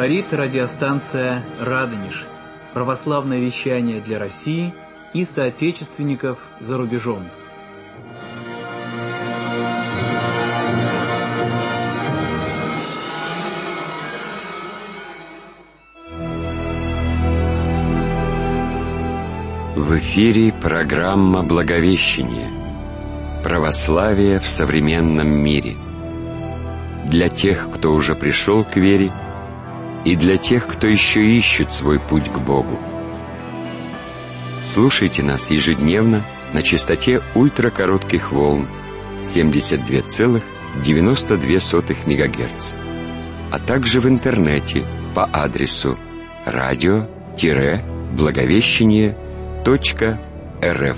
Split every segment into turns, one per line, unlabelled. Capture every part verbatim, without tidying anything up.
Говорит радиостанция «Радонеж». Православное вещание для России и соотечественников за рубежом.
В эфире программа «Благовещение. Православие в современном мире». Для тех, кто уже пришел к вере, и для тех, кто еще ищет свой путь к Богу. Слушайте нас ежедневно на частоте ультракоротких волн семьдесят два целых девяносто две сотых мегагерца, а также в интернете по адресу радио-благовещение точка рф.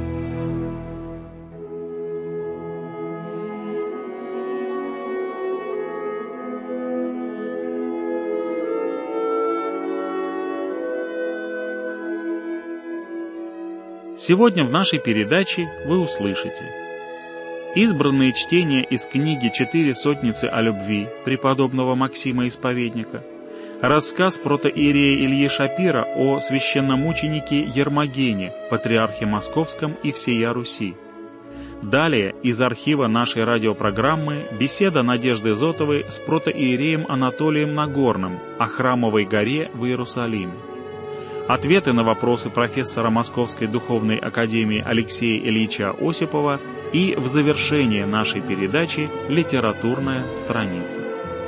Сегодня в нашей передаче вы услышите избранные чтения из книги «Четыре сотницы о любви» преподобного Максима Исповедника, рассказ протоиерея Ильи Шапира о священномученике Ермогене, патриархе Московском и всея Руси. Далее из архива нашей радиопрограммы беседа Надежды Зотовой с протоиереем Анатолием Нагорным о Храмовой горе в Иерусалиме. Ответы на вопросы профессора Московской духовной академии Алексея Ильича Осипова и в завершение нашей передачи «Литературная страница».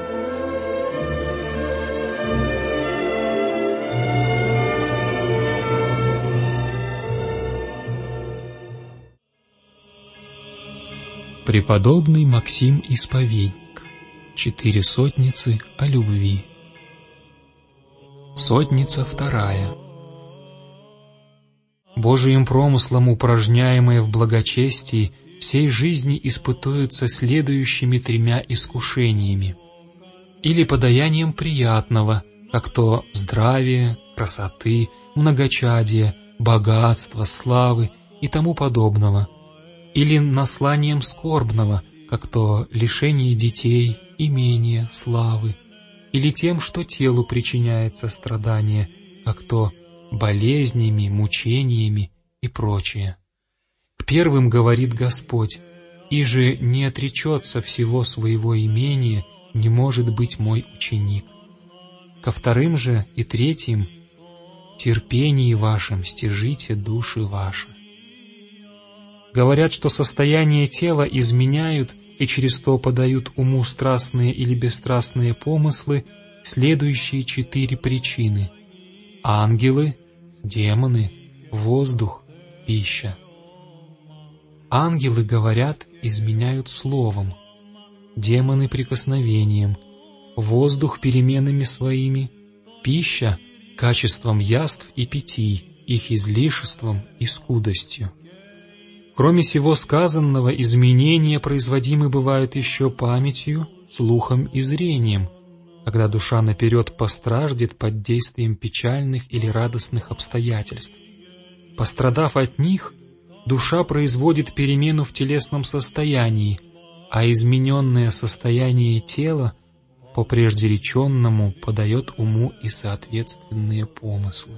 Преподобный Максим Исповедник. Четыре сотницы о любви. Сотница вторая. Божиим промыслом, упражняемые в благочестии, всей жизни испытуются следующими тремя искушениями. Или подаянием приятного, как то здравия, красоты, многочадия, богатства, славы и тому подобного. Или насланием скорбного, как то лишение детей, имения, славы. Или тем, что телу причиняется страдание, как то болезнями, мучениями и прочее. К первым говорит Господь: «Иже не отречется всего своего имения, не может быть мой ученик». Ко вторым же и третьим: «Терпении вашим стяжите души ваши». Говорят, что состояние тела изменяют и через то подают уму страстные или бесстрастные помыслы следующие четыре причины: ангелы, демоны, воздух, пища. Ангелы, говорят, изменяют словом, демоны — прикосновением, воздух — переменами своими, пища — качеством яств и питий, их излишеством и скудостью. Кроме всего сказанного, изменения производимы бывают еще памятью, слухом и зрением, когда душа наперед постраждет под действием печальных или радостных обстоятельств. Пострадав от них, душа производит перемену в телесном состоянии, а измененное состояние тела по прежде реченному подает уму и соответственные помыслы.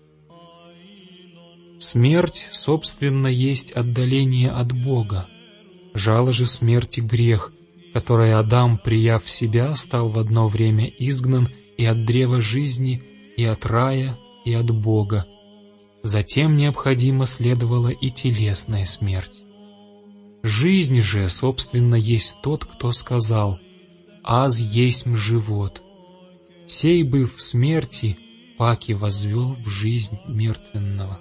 Смерть, собственно, есть отдаление от Бога. Жало же смерти грех, который Адам, прияв себя, стал в одно время изгнан и от древа жизни, и от рая, и от Бога. Затем необходимо следовала и телесная смерть. Жизнь же, собственно, есть тот, кто сказал: «Аз есмь живот». Сей, быв в смерти, паки возвел в жизнь мертвенного.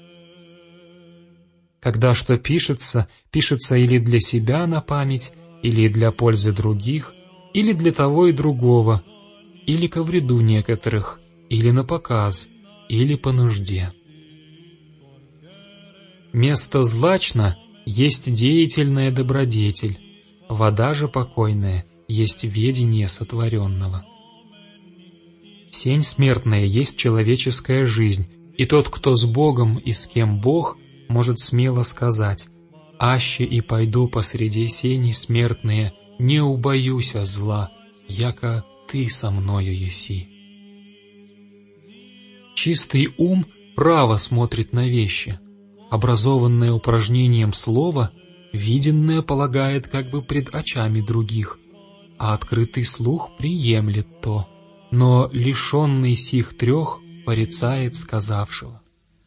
Когда что пишется, пишется или для себя на память, или для пользы других, или для того и другого, или ко вреду некоторых, или на показ, или по нужде. Место злачно есть деятельная добродетель, вода же покойная есть ведение сотворенного. Сень смертная есть человеческая жизнь, и тот, кто с Богом и с кем Бог, может смело сказать: «Аще и пойду посреди сени смертные, не убоюся зла, яко ты со мною еси». Чистый ум право смотрит на вещи, образованное упражнением слова, виденное полагает как бы пред очами других, а открытый слух приемлет то, но лишенный сих трех порицает сказавшего.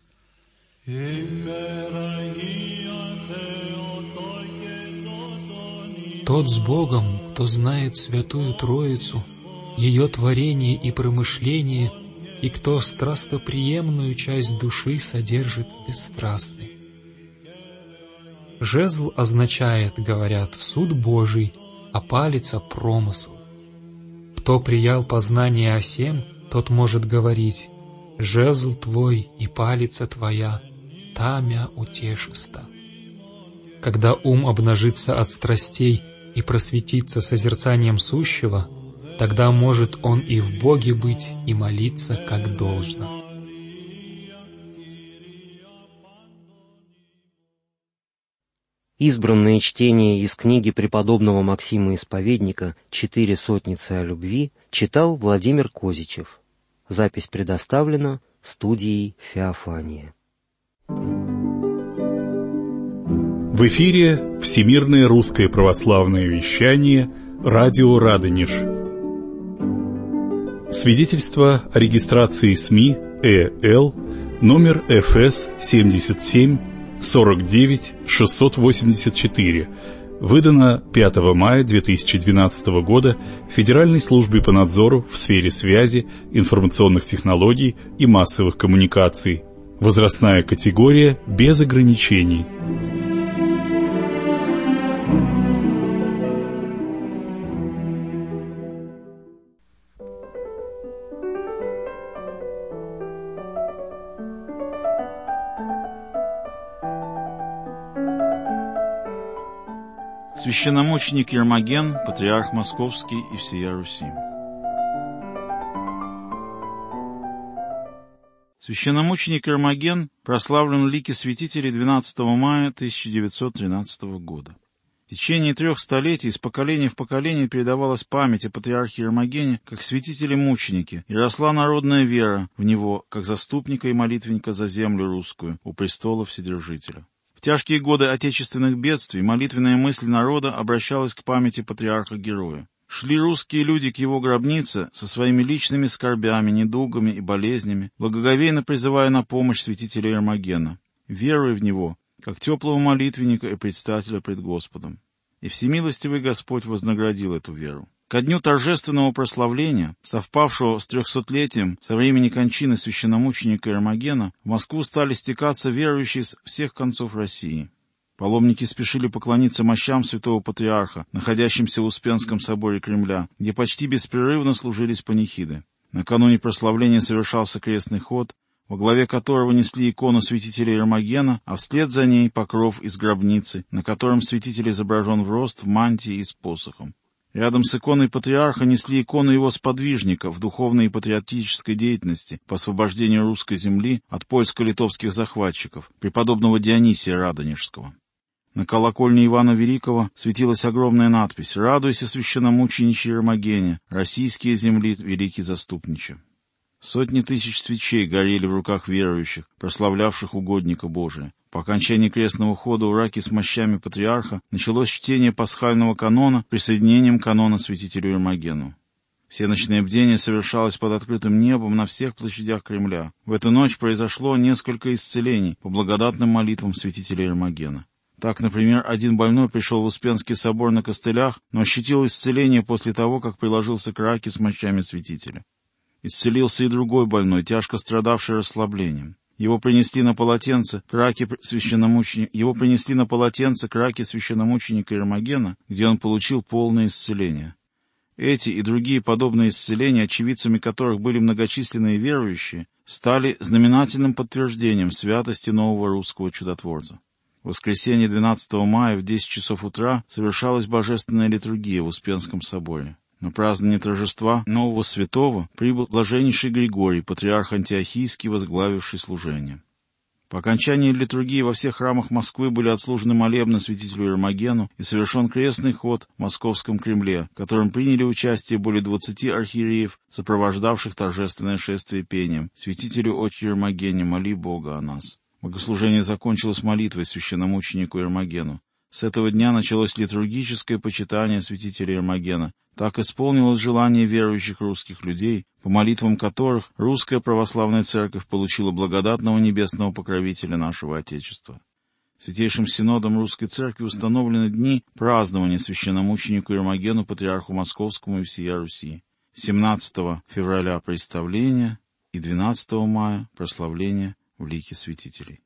Тот с Богом, кто знает Святую Троицу, ее творение и промышление, и кто страстоприемную часть души содержит бесстрастной. Жезл означает, говорят, суд Божий, а палица — промысл. Кто приял познание о сем, тот может говорить: «Жезл твой и палица твоя, та мя утешиста». Когда ум обнажится от страстей и просветится созерцанием сущего, тогда может он и в Боге быть, и молиться как должно.
Избранное чтение из книги преподобного Максима Исповедника «Четыре сотницы о любви» читал Владимир Козичев. Запись предоставлена студией «Феофания».
В эфире Всемирное русское православное вещание «Радио Радонеж». Свидетельство о регистрации СМИ ЭЛ номер эф эс семьдесят семь сорок девять шестьсот восемьдесят четыре, выдано пятого мая две тысячи двенадцатого года Федеральной службе по надзору в сфере связи, информационных технологий и массовых коммуникаций. Возрастная категория без ограничений.
Священномученик Ермоген, патриарх Московский и всея Руси. Священномученик Ермоген прославлен в лике святителей двенадцатого мая тысяча девятьсот тринадцатого года. В течение трех столетий из поколения в поколение передавалась память о патриархе Ермогене как святителе-мученике, и росла народная вера в него как заступника и молитвенника за землю русскую у престола Вседержителя. В тяжкие годы отечественных бедствий молитвенная мысль народа обращалась к памяти патриарха-героя. Шли русские люди к его гробнице со своими личными скорбями, недугами и болезнями, благоговейно призывая на помощь святителя Ермогена, веруя в него, как теплого молитвенника и предстателя пред Господом. И всемилостивый Господь вознаградил эту веру. Ко дню торжественного прославления, совпавшего с трехсотлетием со времени кончины священномученика Ермогена, в Москву стали стекаться верующие с всех концов России. Паломники спешили поклониться мощам святого патриарха, находящимся в Успенском соборе Кремля, где почти беспрерывно служились панихиды. Накануне прославления совершался крестный ход, во главе которого несли икону святителя Ермогена, а вслед за ней покров из гробницы, на котором святитель изображен в рост в мантии и с посохом. Рядом с иконой патриарха несли икону его сподвижника в духовной и патриотической деятельности по освобождению русской земли от польско-литовских захватчиков, преподобного Дионисия Радонежского. На колокольне Ивана Великого светилась огромная надпись: «Радуйся, священномучениче Ермогене, российские земли, великий заступниче». Сотни тысяч свечей горели в руках верующих, прославлявших угодника Божия. По окончании крестного хода у раки с мощами патриарха началось чтение пасхального канона присоединением канона святителю Ермогену. Все ночные бдения совершалось под открытым небом на всех площадях Кремля. В эту ночь произошло несколько исцелений по благодатным молитвам святителя Ермогена. Так, например, один больной пришел в Успенский собор на костылях, но ощутил исцеление после того, как приложился к раке с мощами святителя. Исцелился и другой больной, тяжко страдавший расслаблением. Его принесли на полотенце к раке священномученика, его принесли на полотенце к раке священномученика Ермогена, где он получил полное исцеление. Эти и другие подобные исцеления, очевидцами которых были многочисленные верующие, стали знаменательным подтверждением святости нового русского чудотворца. В воскресенье двенадцатого мая в десять часов утра совершалась божественная литургия в Успенском соборе. На празднование торжества нового святого прибыл блаженнейший Григорий, патриарх антиохийский, возглавивший служение. По окончании литургии во всех храмах Москвы были отслужены молебны святителю Ермогену и совершен крестный ход в Московском Кремле, в котором приняли участие более двадцати архиереев, сопровождавших торжественное шествие пением «Святителю Отче Ермогене, моли Бога о нас». Богослужение закончилось молитвой священномученику Ермогену. С этого дня началось литургическое почитание святителя Ермогена. Так исполнилось желание верующих русских людей, по молитвам которых Русская Православная Церковь получила благодатного небесного покровителя нашего Отечества. Святейшим Синодом Русской Церкви установлены дни празднования священномученику Ермогену, патриарху Московскому и всея Руси. семнадцатого февраля Представление и двенадцатого мая прославление в лике святителей.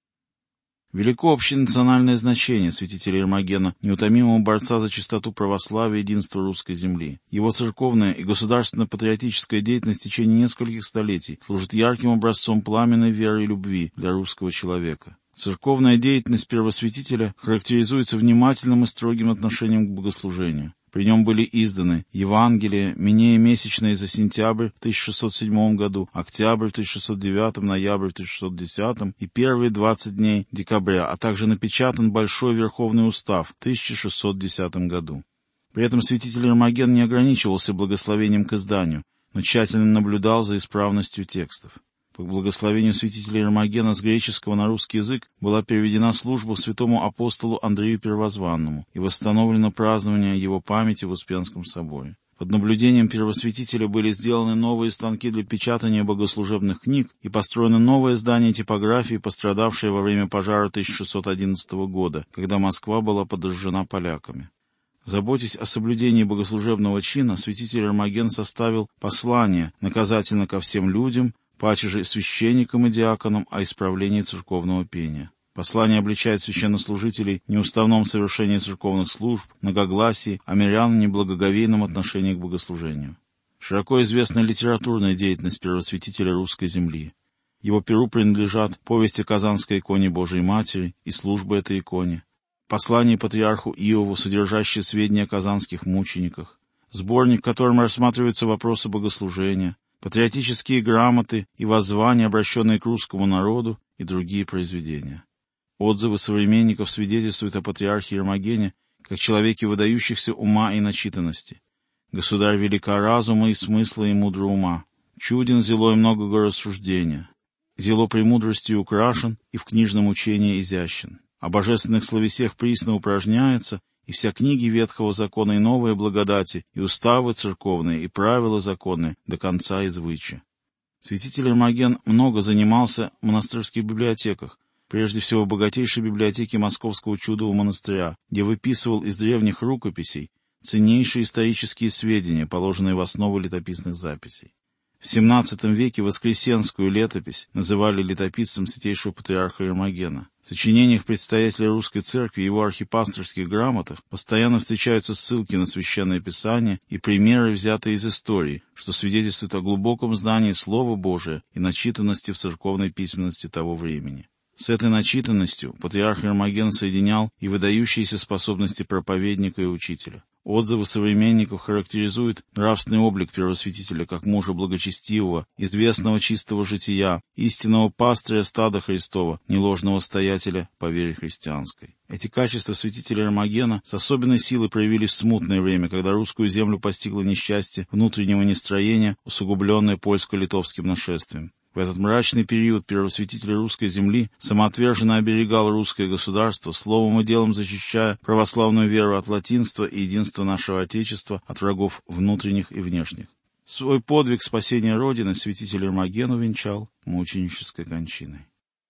Велико общенациональное значение святителя Ермогена, неутомимого борца за чистоту православия и единство русской земли. Его церковная и государственно-патриотическая деятельность в течение нескольких столетий служит ярким образцом пламенной веры и любви для русского человека. Церковная деятельность первосвятителя характеризуется внимательным и строгим отношением к богослужению. При нем были изданы Евангелие, Минея месячная за сентябрь в тысяча шестьсот седьмом году, октябрь в тысяча шестьсот девятом, ноябрь в тысяча шестьсот десятом и первые двадцать дней декабря, а также напечатан Большой Верховный Устав в тысяча шестьсот десятом году. При этом святитель Ермоген не ограничивался благословением к изданию, но тщательно наблюдал за исправностью текстов. По благословению святителя Ермогена с греческого на русский язык была переведена служба святому апостолу Андрею Первозванному и восстановлено празднование его памяти в Успенском соборе. Под наблюдением первосвятителя были сделаны новые станки для печатания богослужебных книг и построено новое здание типографии, пострадавшее во время пожара тысяча шестьсот одиннадцатого года, когда Москва была подожжена поляками. Заботясь о соблюдении богослужебного чина, святитель Ермоген составил послание наказательно ко всем людям, паче же священникам и диаконам о исправлении церковного пения. Послание обличает священнослужителей в неуставном совершении церковных служб, многогласии, а мирян в неблагоговейном отношении к богослужению. Широко известна литературная деятельность первосвятителя русской земли. Его перу принадлежат повесть о Казанской иконе Божией Матери и служба этой иконе, послание патриарху Иову, содержащее сведения о казанских мучениках, сборник, в котором рассматриваются вопросы богослужения, патриотические грамоты и воззвания, обращенные к русскому народу, и другие произведения. Отзывы современников свидетельствуют о патриархе Ермогене как человеке выдающихся ума и начитанности. Государь велика разума и смысла и мудро ума. Чуден зело и многого рассуждения. Зело премудростью украшен и в книжном учении изящен. О божественных словесех присно упражняется, и вся книги Ветхого Закона и новые благодати, и уставы церковные, и правила законные, до конца извыча. Святитель Ермоген много занимался в монастырских библиотеках, прежде всего в богатейшей библиотеке Московского чудового монастыря, где выписывал из древних рукописей ценнейшие исторические сведения, положенные в основу летописных записей. В семнадцатом веке Воскресенскую летопись называли летописцем святейшего патриарха Ермогена. В сочинениях предстоятеля Русской Церкви и его архипасторских грамотах постоянно встречаются ссылки на Священное Писание и примеры, взятые из истории, что свидетельствует о глубоком знании Слова Божия и начитанности в церковной письменности того времени. С этой начитанностью патриарх Ермоген соединял и выдающиеся способности проповедника и учителя. Отзывы современников характеризуют нравственный облик первосвятителя как мужа благочестивого, известного чистого жития, истинного пастыря стада Христова, неложного стоятеля по вере христианской. Эти качества святителя Ермогена с особенной силой проявились в смутное время, когда русскую землю постигло несчастье внутреннего нестроения, усугубленное польско-литовским нашествием. В этот мрачный период первосвятитель русской земли самоотверженно оберегал русское государство, словом и делом защищая православную веру от латинства и единства нашего Отечества от врагов внутренних и внешних. Свой подвиг спасения Родины святитель Ермоген увенчал мученической кончиной.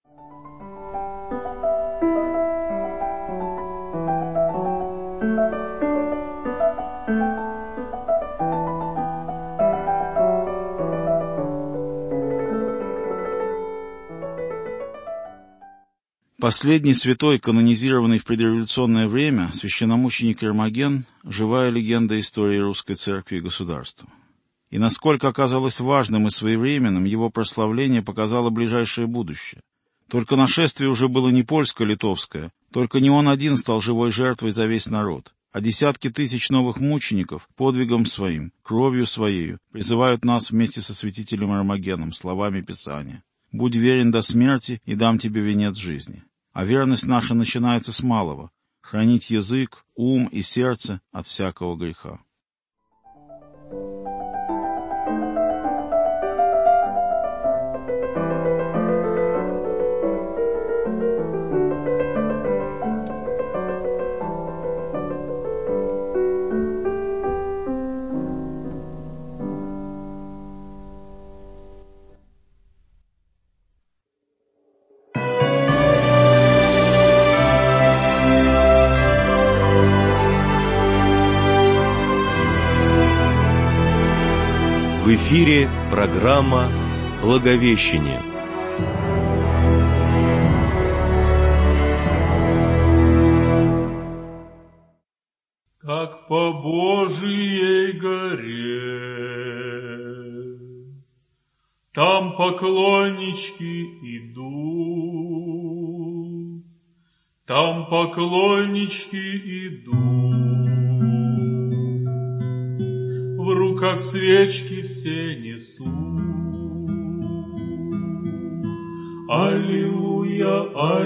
Последний святой, канонизированный в предреволюционное время, священномученик Ермоген – живая легенда истории русской церкви и государства. И насколько оказалось важным и своевременным, его прославление показало ближайшее будущее. Только нашествие уже было не польско-литовское, только не он один стал живой жертвой за весь народ, а десятки тысяч новых мучеников подвигом своим, кровью своею призывают нас вместе со святителем Ермогеном словами Писания. будь верен до смерти, и дам тебе венец жизни. А верность наша начинается с малого — хранить язык, ум и сердце от всякого греха.
В эфире программа «Благовещение».
Как по Божией горе, там поклоннички идут, там поклоннички идут. В руках свечки все несут. Аллилуйя,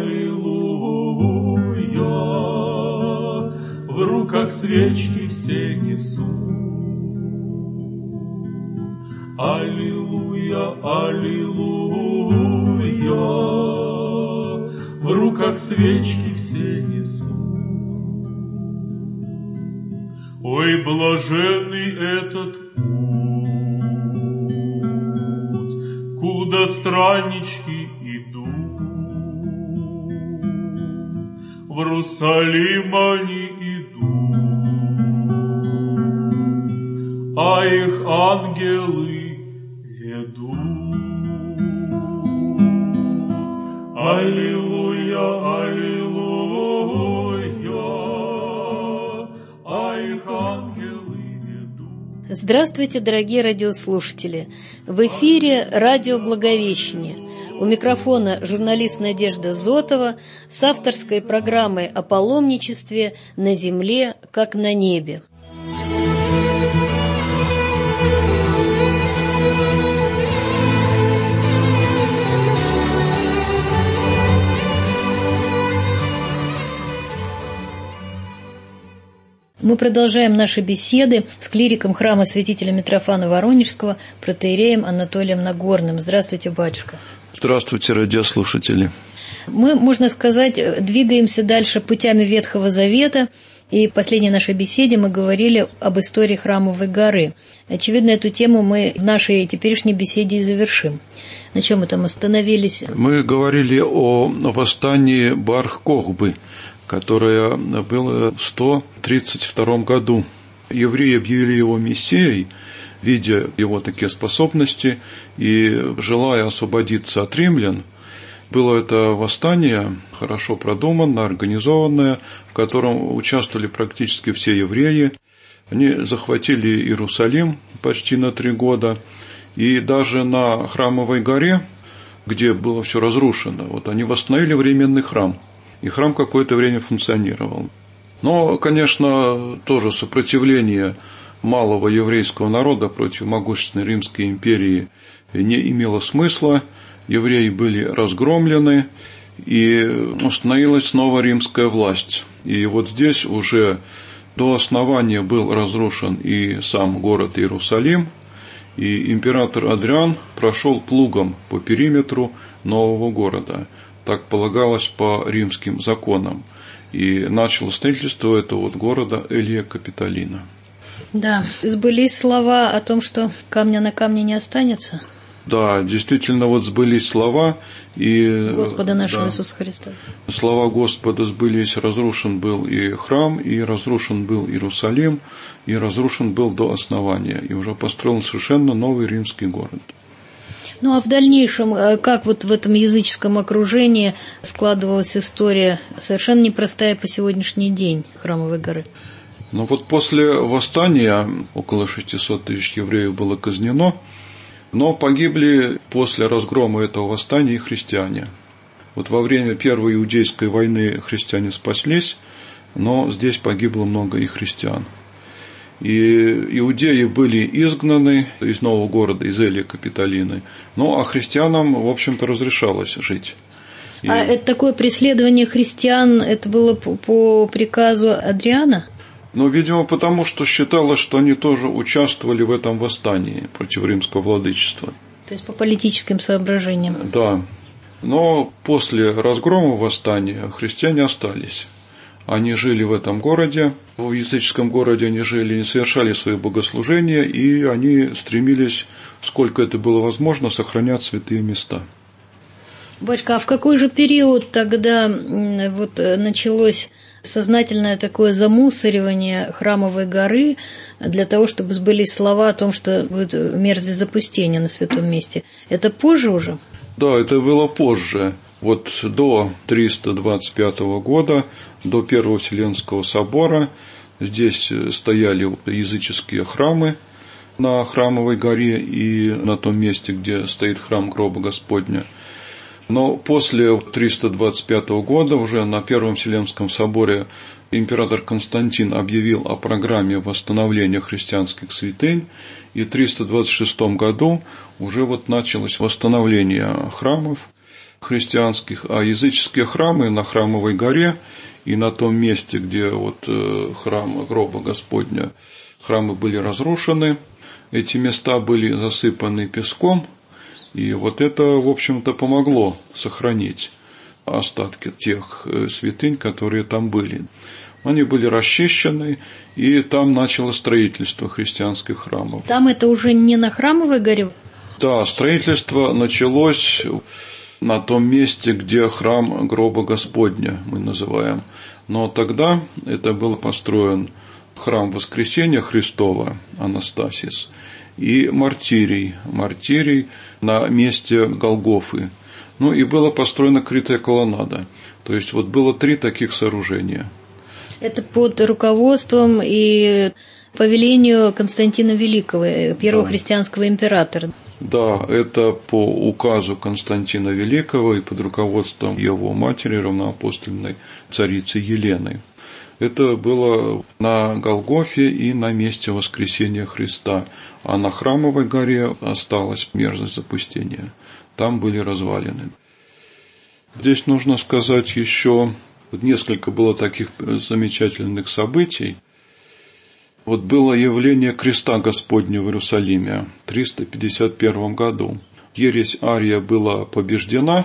аллилуйя. В руках свечки все несут. Аллилуйя, аллилуйя. В руках свечки все несут. Ой, блаженный этот путь, куда страннички идут. В Иерусалим они идут, а их ангелы ведут. Аллилуйя, аллилуйя, а их ангелы ведут.
Здравствуйте, дорогие радиослушатели! В эфире радио «Благовещение». У микрофона журналист Надежда Зотова с авторской программой о паломничестве на земле, как на небе. Мы продолжаем наши беседы с клириком храма святителя Митрофана Воронежского, протоиереем Анатолием Нагорным. Здравствуйте, батюшка.
Здравствуйте, радиослушатели.
Мы, можно сказать, двигаемся дальше путями Ветхого Завета, и в последней нашей беседе мы говорили об истории Храмовой горы. Очевидно, эту тему мы в нашей теперешней беседе и завершим. На чем мы там остановились?
Мы говорили о восстании Бар-Кохбы, которое было в сто тридцать втором году. Евреи объявили его мессией, видя его такие способности и желая освободиться от римлян. Было это восстание хорошо продуманное, организованное, в котором участвовали практически все евреи. Они захватили Иерусалим почти на три года, и даже на Храмовой горе, где было все разрушено, вот они восстановили временный храм. И храм какое-то время функционировал. Но, конечно, тоже сопротивление малого еврейского народа против могущественной Римской империи не имело смысла. Евреи были разгромлены, и установилась новая римская власть. И вот здесь уже до основания был разрушен и сам город Иерусалим, и император Адриан прошел плугом по периметру нового города. Так полагалось по римским законам. И начало строительство этого вот города Элия Капитолина.
Да, сбылись слова о том, что камня на камне не останется.
Да, действительно, вот сбылись слова и
Господа нашего
да,
Иисуса Христа.
Слова Господа сбылись, разрушен был и храм, и разрушен был Иерусалим, и разрушен был до основания, и уже построен совершенно новый римский город.
Ну а в дальнейшем, как вот в этом языческом окружении складывалась история, совершенно непростая по сегодняшний день Храмовой горы?
Ну вот после восстания около шестьсот тысяч евреев было казнено, но погибли после разгрома этого восстания и христиане. Вот во время Первой Иудейской войны христиане спаслись, но здесь погибло много и христиан. И иудеи были изгнаны из нового города, из Элия Капитолины. Ну, а христианам, в общем-то, разрешалось жить. И...
А это такое преследование христиан, это было по, по приказу Адриана?
Ну, видимо, потому что считалось, что они тоже участвовали в этом восстании против римского владычества.
То есть по политическим соображениям.
Да. Но после разгрома восстания христиане остались. Они жили в этом городе, в языческом городе они жили, не совершали свои богослужения, и они стремились, сколько это было возможно, сохранять святые места.
Батюшка, а в какой же период тогда вот началось сознательное такое замусоривание Храмовой горы для того, чтобы сбылись слова о том, что будет мерзость запустения на святом месте? Это позже уже?
Да, это было позже. Вот до триста двадцать пятого года, до Первого Вселенского собора, здесь стояли языческие храмы на Храмовой горе и на том месте, где стоит храм гроба Господня. Но после триста двадцать пятого года, уже на Первом Вселенском соборе, император Константин объявил о программе восстановления христианских святынь, и в триста двадцать шестом году уже вот началось восстановление храмов христианских, а языческие храмы на Храмовой горе и на том месте, где вот храм гроба Господня, храмы были разрушены, эти места были засыпаны песком, и вот это, в общем-то, помогло сохранить остатки тех святынь, которые там были. Они были расчищены, и там началось строительство христианских храмов.
Там это уже не на Храмовой горе?
Да, строительство началось на том месте, где храм гроба Господня, мы называем. Но тогда это был построен храм Воскресения Христова, Анастасис, и мартирий, мартирий на месте Голгофы. Ну и была построена крытая колоннада. То есть вот было три таких сооружения.
Это под руководством и по велению Константина Великого, первого да. христианского императора.
Да, это по указу Константина Великого и под руководством его матери, равноапостольной царицы Елены. Это было на Голгофе и на месте воскресения Христа, а на Храмовой горе осталась мерзость запустения. Там были развалины. Здесь нужно сказать еще, несколько было таких замечательных событий. Вот было явление креста Господня в Иерусалиме в триста пятьдесят первом году. Ересь Ария была побеждена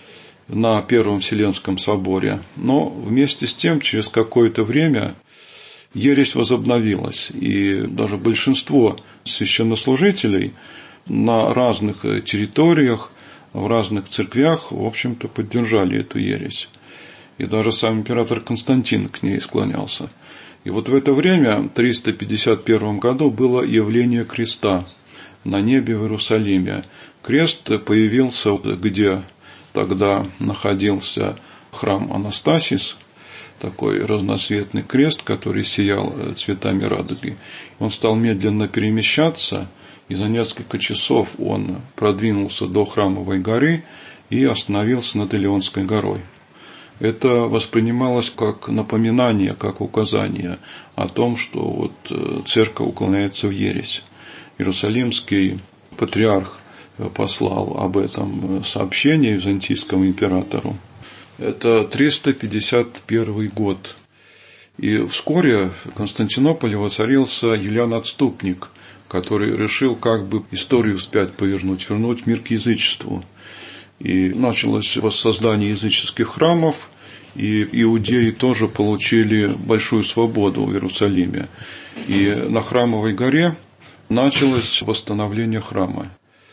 на Первом Вселенском соборе, но вместе с тем через какое-то время ересь возобновилась, и даже большинство священнослужителей на разных территориях, в разных церквях, в общем-то, поддержали эту ересь. И даже сам император Константин к ней склонялся. И вот в это время, в триста пятьдесят первом году, было явление креста на небе в Иерусалиме. Крест появился, где тогда находился храм Анастасис, такой разноцветный крест, который сиял цветами радуги. Он стал медленно перемещаться, и за несколько часов он продвинулся до Храмовой горы и остановился над Илионской горой. Это воспринималось как напоминание, как указание о том, что вот церковь уклоняется в ересь. Иерусалимский патриарх послал об этом сообщение византийскому императору. Это триста пятьдесят первый год. И вскоре в Константинополе воцарился Юлиан Отступник, который решил как бы историю вспять повернуть, вернуть мир к язычеству. И началось воссоздание языческих храмов, и иудеи тоже получили большую свободу в Иерусалиме. И на Храмовой горе началось восстановление храма.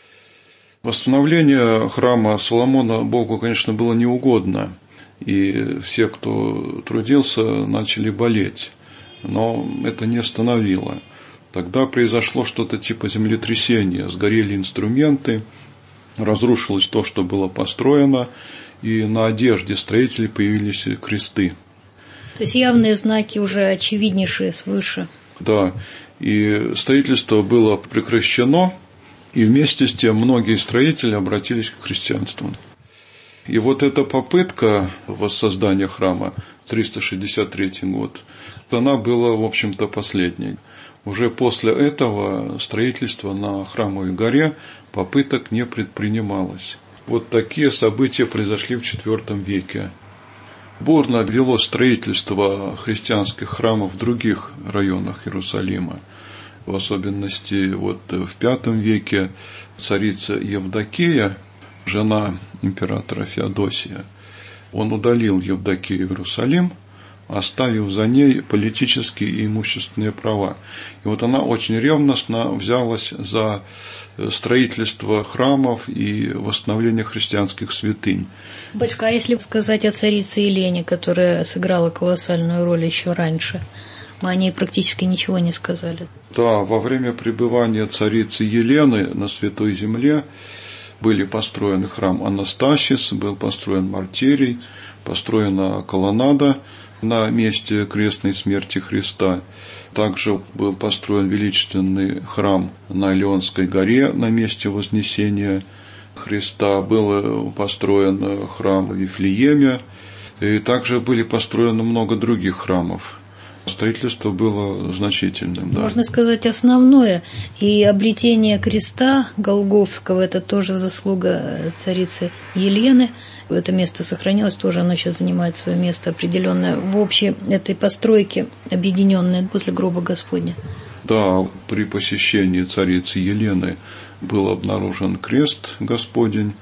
Восстановление храма Соломона Богу, конечно, было неугодно, и все, кто трудился, начали болеть, но это не остановило. Тогда произошло что-то типа землетрясения, сгорели инструменты, разрушилось то, что было построено, и на одежде строителей появились кресты.
То есть явные знаки уже очевиднейшие свыше.
Да, и строительство было прекращено, и вместе с тем многие строители обратились к христианству. И вот эта попытка воссоздания храма, триста шестьдесят третий год, она была, в общем-то, последней. Уже после этого строительство на Храмовой горе попыток не предпринималось. Вот такие события произошли в четвёртом веке. Бурно велось строительство христианских храмов в других районах Иерусалима. В особенности вот в пятом веке царица Евдокия, жена императора Феодосия, он удалил Евдокию в Иерусалим, оставив за ней политические и имущественные права. И вот она очень ревностно взялась за строительство храмов и восстановление христианских святынь.
Батюшка, а если сказать о царице Елене, которая сыграла колоссальную роль еще раньше, мы о ней практически ничего не сказали.
Да, во время пребывания царицы Елены на Святой Земле были построены храм Анастасис, был построен Мартирий, построена колоннада на месте крестной смерти Христа. Также был построен величественный храм на Илионской горе на месте Вознесения Христа. Был построен храм в Вифлееме. И также были построены много других храмов. Строительство было значительным. Да.
Можно сказать, основное. И обретение креста Голгофского – это тоже заслуга царицы Елены. Это место сохранилось, тоже оно сейчас занимает свое место определенное в общей этой постройке, объединенной после гроба Господня.
Да, при посещении царицы Елены был обнаружен крест Господень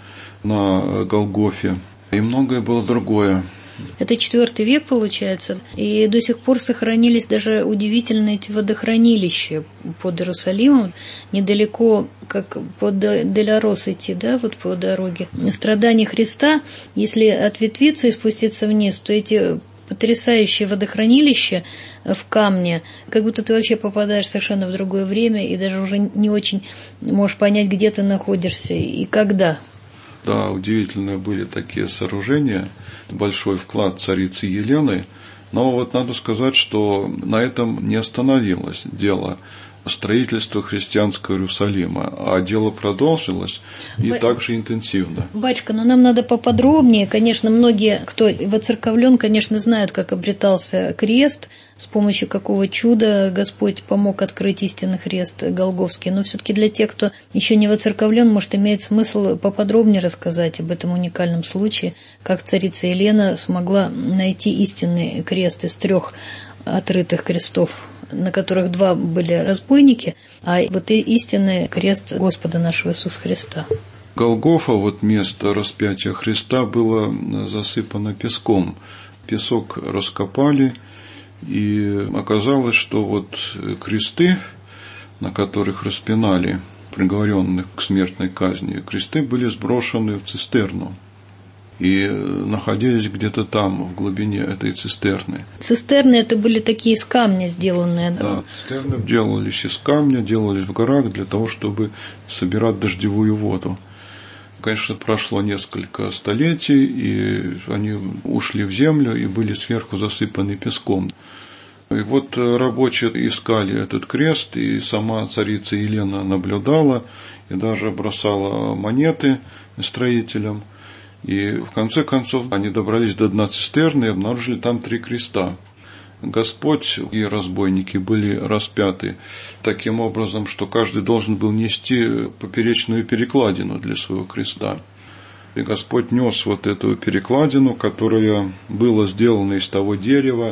на Голгофе, и многое было другое.
Это четвёртый век, получается, и до сих пор сохранились даже удивительные эти водохранилища под Иерусалимом, недалеко, как под Делярос идти, да, вот по дороге. Страдания Христа, если ответвиться и спуститься вниз, то эти потрясающие водохранилища в камне, как будто ты вообще попадаешь совершенно в другое время и даже уже не очень можешь понять, где ты находишься и когда.
Да, удивительные были такие сооружения, большой вклад царицы Елены, но вот надо сказать, что на этом не остановилось дело строительства христианского Иерусалима, а дело продолжилось и Ба... также интенсивно.
Батюшка, но нам надо поподробнее. Конечно, многие, кто воцерковлен, конечно, знают, как обретался крест, с помощью какого чуда Господь помог открыть истинный крест Голгофский. Но все-таки для тех, кто еще не воцерковлен, может, имеет смысл поподробнее рассказать об этом уникальном случае, как царица Елена смогла найти истинный крест из трех отрытых крестов, на которых два были разбойники, а вот и истинный крест Господа нашего Иисуса Христа.
Голгофа, вот место распятия Христа, было засыпано песком. Песок раскопали, и оказалось, что вот кресты, на которых распинали приговоренных к смертной казни, кресты были сброшены в цистерну и находились где-то там, в глубине этой цистерны.
Цистерны это были такие из камня сделанные, да?
Да, цистерны делались из камня, делались в горах для того, чтобы собирать дождевую воду. Конечно, прошло несколько столетий, и они ушли в землю и были сверху засыпаны песком. И вот рабочие искали этот крест, и сама царица Елена наблюдала и даже бросала монеты строителям. И в конце концов они добрались до дна цистерны и обнаружили там три креста. Господь и разбойники были распяты таким образом, что каждый должен был нести поперечную перекладину для своего креста. И Господь нес вот эту перекладину, которая была сделана из того дерева,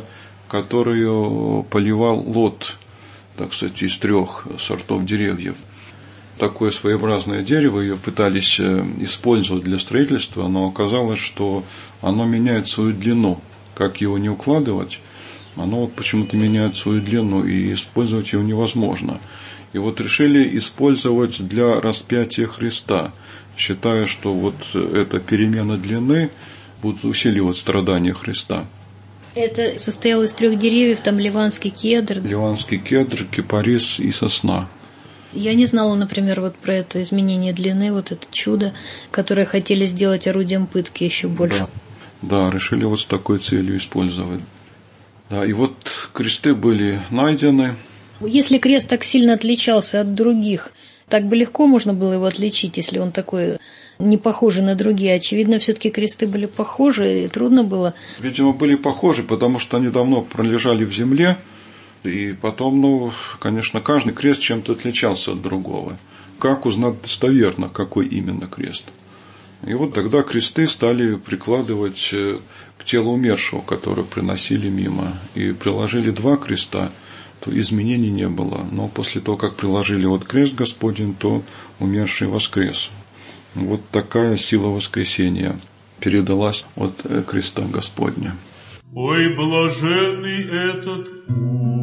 которую поливал Лот, так сказать, из трех сортов деревьев. Такое своеобразное дерево, ее пытались использовать для строительства, но оказалось, что оно меняет свою длину. Как его не укладывать, оно вот почему-то меняет свою длину, и использовать его невозможно. И вот решили использовать для распятия Христа, считая, что вот эта перемена длины будет усиливать страдания Христа.
Это состояло из трех деревьев, там ливанский кедр.
Ливанский кедр, кипарис и сосна.
Я не знала, например, вот про это изменение длины, вот это чудо, которое хотели сделать орудием пытки еще больше.
Да, да, решили вот с такой целью использовать. Да, и вот кресты были найдены.
Если крест так сильно отличался от других, так бы легко можно было его отличить, если он такой не похожий на другие. Очевидно, все-таки кресты были похожи, и трудно было.
Видимо, были похожи, потому что они давно пролежали в земле, И потом, ну, конечно, каждый крест чем-то отличался от другого. Как узнать достоверно, какой именно крест? И вот тогда кресты стали прикладывать к телу умершего, которое приносили мимо. И приложили два креста, то изменений не было. Но после того, как приложили вот крест Господень, то умерший воскрес. Вот такая сила воскресения передалась от креста Господня.
Ой, блаженный этот путь,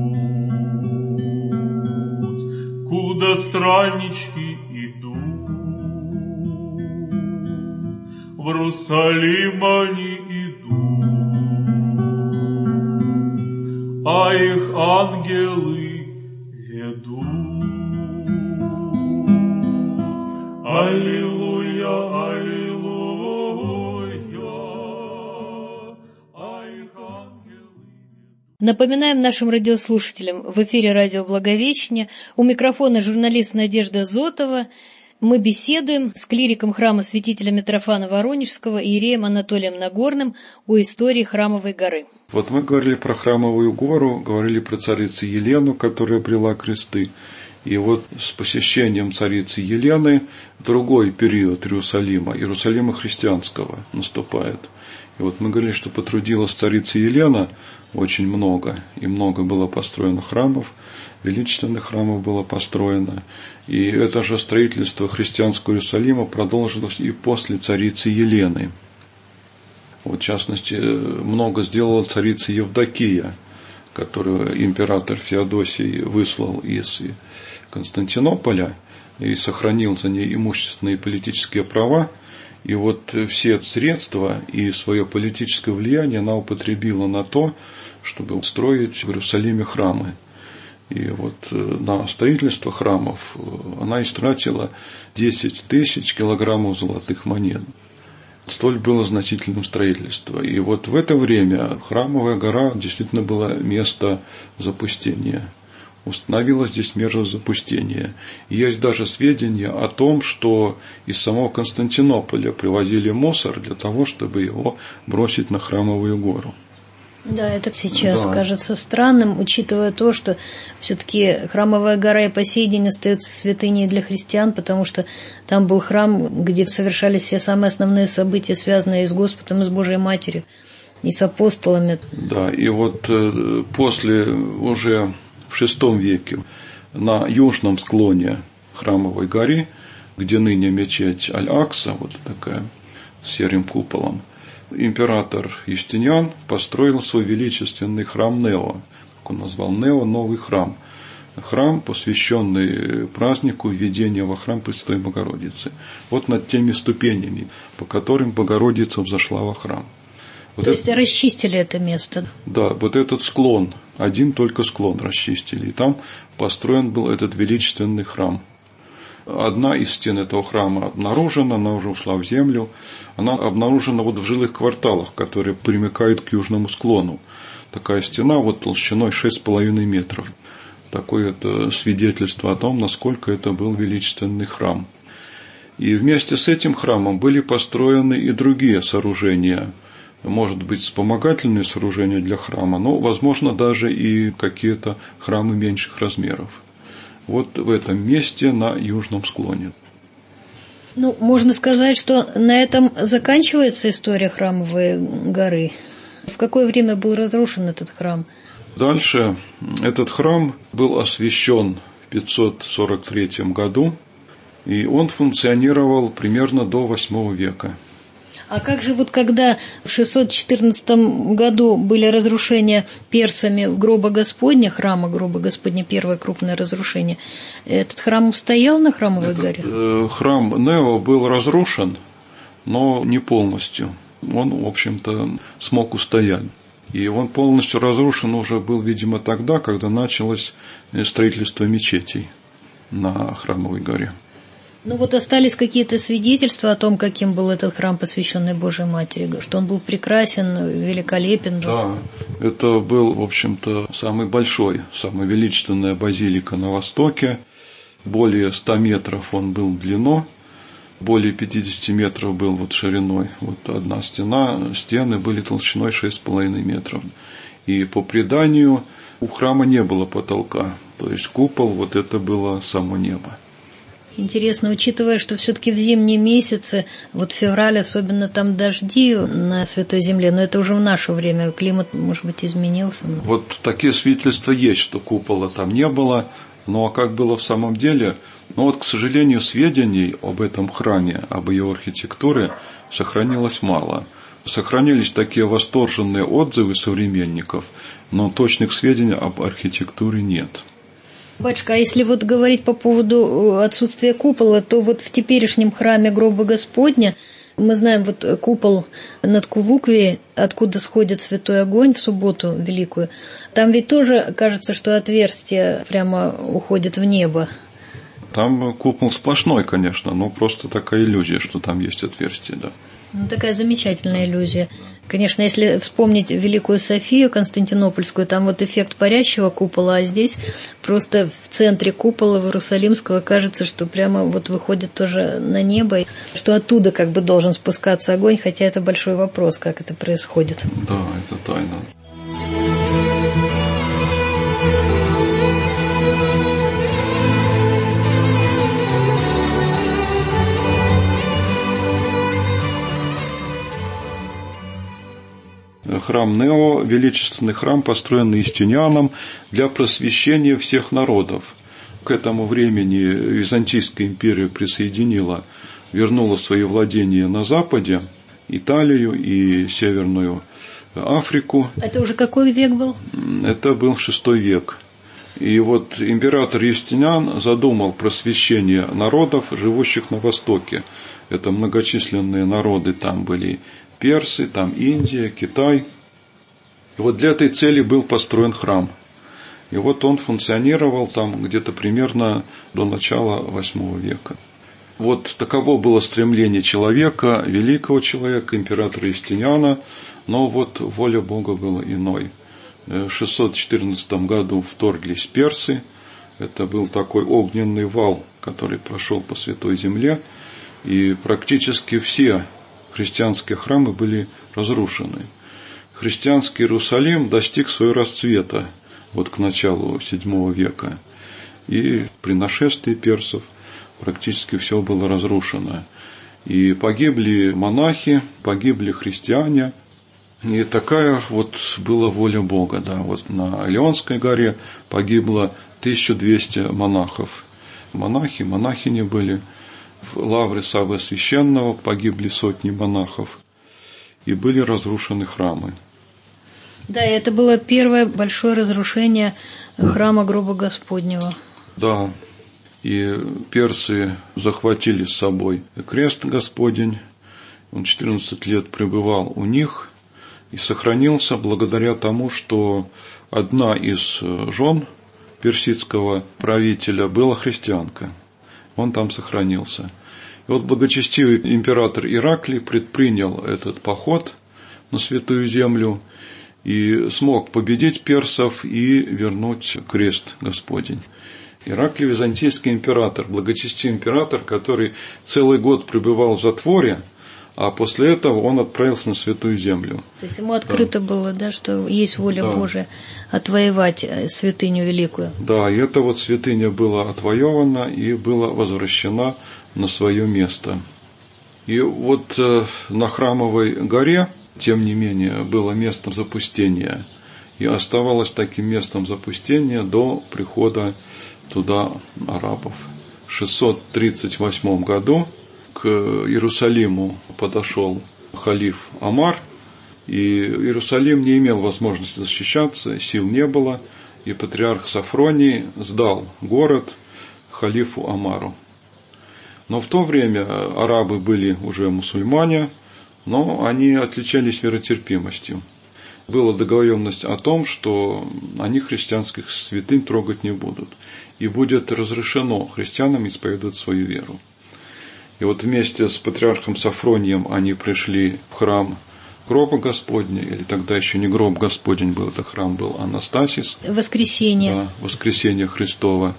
куда страннички идут, в Иерусалим они идут, а их ангелы ведут. Аллилуйя, аллилуйя, а их ангелы.
Напоминаем нашим радиослушателям, в эфире радио Благовещение, у микрофона журналист Надежда Зотова. Мы беседуем с клириком храма святителя Митрофана Воронежского иереем Анатолием Нагорным о истории Храмовой горы.
Вот мы говорили про Храмовую гору, говорили про царицу Елену, которая брела кресты. И вот с посещением царицы Елены другой период Иерусалима, Иерусалима христианского наступает. И вот мы говорили, что потрудилась царица Елена очень много, и много было построено храмов, величественных храмов было построено. И это же строительство христианского Иерусалима продолжилось и после царицы Елены. Вот, в частности, много сделала царица Евдокия, которую император Феодосий выслал из Константинополя и сохранил за ней имущественные и политические права. И вот все средства и свое политическое влияние она употребила на то, чтобы строить в Иерусалиме храмы. И вот на строительство храмов она истратила десять тысяч килограммов золотых монет. Столь было значительным строительство. И вот в это время Храмовая гора действительно была место запустения. Установилось здесь место запустения. И есть даже сведения о том, что из самого Константинополя привозили мусор для того, чтобы его бросить на Храмовую гору.
Да, это сейчас
Да.
кажется странным, учитывая то, что все-таки Храмовая гора и по сей день остается святыней для христиан, потому что там был храм, где совершались все самые основные события, связанные с Господом, и с Божией Матерью, и с апостолами.
Да, и вот после, уже в шестом веке, на южном склоне Храмовой горы, где ныне мечеть Аль-Акса, вот такая, с серым куполом, император Юстиниан построил свой величественный храм Нео, как он назвал Нео, новый храм. Храм, посвященный празднику введения во храм Пресвятой Богородицы. Вот над теми ступенями, по которым Богородица взошла во храм. Вот
То
это,
есть расчистили это место?
Да, вот этот склон, один только склон расчистили. И там построен был этот величественный храм. Одна из стен этого храма обнаружена, она уже ушла в землю. Она обнаружена вот в жилых кварталах, которые примыкают к южному склону. Такая стена вот толщиной шесть с половиной метров. Такое это свидетельство о том, насколько это был величественный храм. И вместе с этим храмом были построены и другие сооружения. Может быть, вспомогательные сооружения для храма, но, возможно, даже и какие-то храмы меньших размеров. Вот в этом месте на южном склоне.
Ну, можно сказать, что на этом заканчивается история Храмовой горы. В какое время был разрушен этот храм?
Дальше этот храм был освящен в пятьсот сорок третьем году, и он функционировал примерно до восьмого века.
А как же вот когда в шестьсот четырнадцатом году были разрушения персами гроба Господня, храма гроба Господня, первое крупное разрушение, этот храм устоял на Храмовой
Этот,
горе?
э, храм Нео был разрушен, но не полностью. Он, в общем-то, смог устоять. И он полностью разрушен уже был, видимо, тогда, когда началось строительство мечетей на Храмовой горе.
Ну вот остались какие-то свидетельства о том, каким был этот храм, посвященный Божьей Матери, что он был прекрасен, великолепен.
Да, это был, в общем-то, самый большой, самая величественная базилика на Востоке. Более ста метров он был в длину, более пятидесяти метров был вот шириной. Вот одна стена, стены были толщиной шесть с половиной метров. И по преданию у храма не было потолка. То есть купол, вот это было само небо.
Интересно, учитывая, что все-таки в зимние месяцы, вот февраль, особенно там дожди на Святой Земле, но это уже в наше время, климат, может быть, изменился.
Вот такие свидетельства есть, что купола там не было, но как было в самом деле, но вот, к сожалению, сведений об этом храме, об ее архитектуре сохранилось мало. Сохранились такие восторженные отзывы современников, но точных сведений об архитектуре нет.
Батюшка, а если вот говорить по поводу отсутствия купола, то вот в теперешнем храме Гроба Господня мы знаем вот купол над Кувуквией, откуда сходит святой огонь в субботу великую. Там ведь тоже кажется, что отверстие прямо уходит в небо.
Там купол сплошной, конечно, но просто такая иллюзия, что там есть отверстие, да.
Ну, такая замечательная иллюзия. Конечно, если вспомнить Великую Софию Константинопольскую, там вот эффект парящего купола, а здесь просто в центре купола Иерусалимского кажется, что прямо вот выходит тоже на небо, что оттуда как бы должен спускаться огонь, хотя это большой вопрос, как это происходит.
Да, это тайна. Храм Нео, величественный храм, построенный Юстинианом для просвещения всех народов. К этому времени Византийская империя присоединила, вернула свои владения на Западе, Италию и Северную Африку.
Это уже какой век был?
Это был шестой век. И вот император Юстиниан задумал просвещение народов, живущих на Востоке. Это многочисленные народы, там были персы, там Индия, Китай. И вот для этой цели был построен храм. И вот он функционировал там где-то примерно до начала восьмого века. Вот таково было стремление человека, великого человека, императора Юстиниана, но вот воля Бога была иной. В шестьсот четырнадцатом году вторглись персы. Это был такой огненный вал, который прошел по Святой Земле, и практически все христианские храмы были разрушены. Христианский Иерусалим достиг своего расцвета вот к началу седьмого века. И при нашествии персов практически все было разрушено. И погибли монахи, погибли христиане. И такая вот была воля Бога. Да. Вот на Илионской горе погибло тысяча двести монахов. Монахи, монахини были. В лавре Саввы Священного погибли сотни монахов, и были разрушены храмы.
Да, и это было первое большое разрушение храма Гроба Господнего.
Да, и персы захватили с собой крест Господень, он четырнадцать лет пребывал у них, и сохранился благодаря тому, что одна из жен персидского правителя была христианка. Он там сохранился. И вот благочестивый император Ираклий предпринял этот поход на Святую Землю и смог победить персов и вернуть крест Господень. Ираклий византийский император, благочестивый император, который целый год пребывал в затворе, а после этого он отправился на Святую Землю.
То есть ему открыто да. было, да, что есть воля
да.
Божия отвоевать святыню великую.
Да, и эта вот святыня была отвоевана и была возвращена на свое место. И вот на Храмовой горе, тем не менее, было местом запустения. И оставалось таким местом запустения до прихода туда арабов. В шестьсот тридцать восьмом году к Иерусалиму подошел халиф Омар, и Иерусалим не имел возможности защищаться, сил не было, и патриарх Сафроний сдал город халифу Омару. Но в то время арабы были уже мусульмане, но они отличались веротерпимостью. Была договоренность о том, что они христианских святынь трогать не будут, и будет разрешено христианам исповедовать свою веру. И вот вместе с патриархом Сафронием они пришли в храм Гроба Господня, или тогда еще не Гроб Господень был, это храм был Анастасис.
Воскресенье.
Да, Воскресенье Христово.